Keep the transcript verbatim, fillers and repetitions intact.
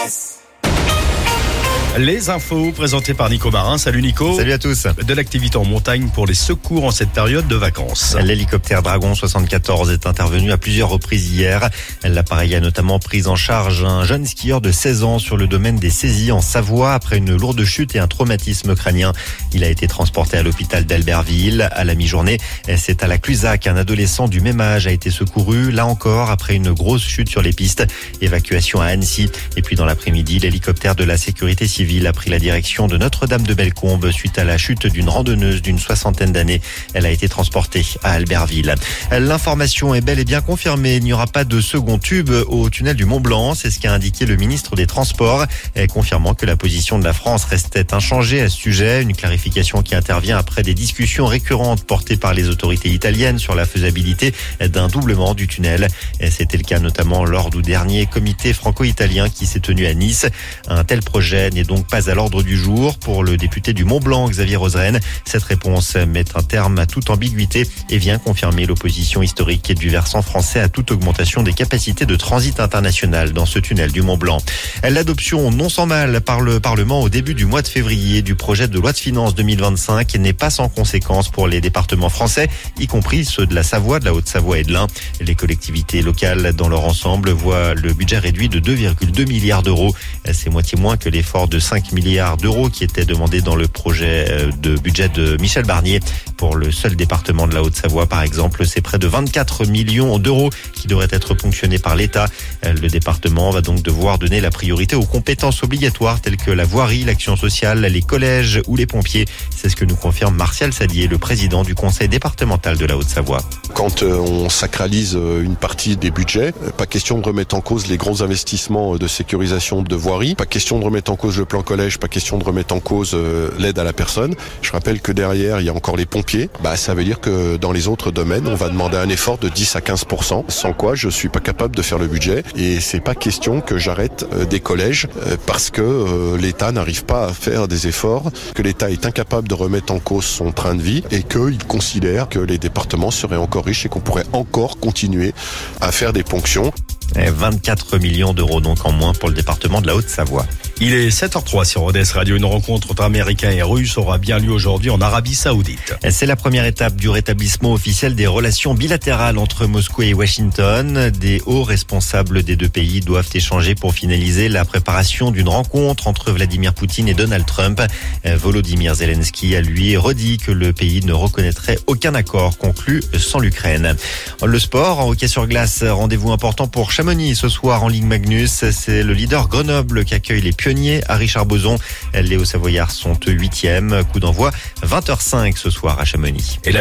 Les infos présentées par Nico Marin. Salut Nico. Salut à tous. De l'activité en montagne pour les secours en cette période de vacances. L'hélicoptère Dragon soixante-quatorze est intervenu à plusieurs reprises hier. L'appareil a notamment pris en charge un jeune skieur de seize ans sur le domaine des Saisies en Savoie après une lourde chute et un traumatisme crânien. Il a été transporté à l'hôpital d'Albertville. À la mi-journée, c'est à la Cluzac qu'un adolescent du même âge a été secouru, là encore après une grosse chute sur les pistes. Évacuation à Annecy. Et puis dans l'après-midi, l'hélicoptère de la sécurité civile a pris la direction de Notre-Dame-de-Bellecombe suite à la chute d'une randonneuse d'une soixantaine d'années. Elle a été transportée à Albertville. L'information est bel et bien confirmée. Il n'y aura pas de second tube au tunnel du Mont-Blanc. C'est ce qu'a indiqué le ministre des Transports, confirmant que la position de la France restait inchangée à ce sujet. Une clarification qui intervient après des discussions récurrentes portées par les autorités italiennes sur la faisabilité d'un doublement du tunnel. C'était le cas notamment lors du dernier comité franco-italien qui s'est tenu à Nice. Un tel projet n'est donc pas à l'ordre du jour. Pour le député du Mont-Blanc, Xavier Roseren, cette réponse met un terme à toute ambiguïté et vient confirmer l'opposition historique du versant français à toute augmentation des capacités de transit international dans ce tunnel du Mont-Blanc. L'adoption non sans mal par le Parlement au début du mois de février du projet de loi de finances deux mille vingt-cinq n'est pas sans conséquence pour les départements français, y compris ceux de la Savoie, de la Haute-Savoie et de l'Ain. Les collectivités locales dans leur ensemble voient le budget réduit de deux virgule deux milliards d'euros. C'est moitié moins que l'effort de cinq milliards d'euros qui était demandé dans le projet de budget de Michel Barnier. Pour le seul département de la Haute-Savoie, par exemple, c'est près de vingt-quatre millions d'euros qui devraient être ponctionnés par l'État. Le département va donc devoir donner la priorité aux compétences obligatoires telles que la voirie, l'action sociale, les collèges ou les pompiers. C'est ce que nous confirme Martial Sadier, le président du conseil départemental de la Haute-Savoie. Quand on sacralise une partie des budgets, pas question de remettre en cause les gros investissements de sécurisation de voirie, pas question de remettre en cause le plan collège, pas question de remettre en cause l'aide à la personne. Je rappelle que derrière, il y a encore les pompiers. Bah, ça veut dire que dans les autres domaines, on va demander un effort de dix à quinze pour cent, sans quoi je suis pas capable de faire le budget. Et c'est pas question que j'arrête des collèges parce que l'État n'arrive pas à faire des efforts, que l'État est incapable de remettre en cause son train de vie et qu'il considère que les départements seraient encore riches et qu'on pourrait encore continuer à faire des ponctions. vingt-quatre millions d'euros donc en moins pour le département de la Haute-Savoie. Il est sept heures zéro trois sur Rodez Radio. Une rencontre entre Américains et Russes aura bien lieu aujourd'hui en Arabie Saoudite. C'est la première étape du rétablissement officiel des relations bilatérales entre Moscou et Washington. Des hauts responsables des deux pays doivent échanger pour finaliser la préparation d'une rencontre entre Vladimir Poutine et Donald Trump. Volodymyr Zelensky a lui redit que le pays ne reconnaîtrait aucun accord conclu sans l'Ukraine. Le sport, en hockey sur glace, rendez-vous important pour Chamonix ce soir en Ligue Magnus. C'est le leader Grenoble qui accueille les pionniers à Richard-Bozon. Les Hauts-Savoyards sont huitièmes. Coup d'envoi vingt heures cinq ce soir à Chamonix. Et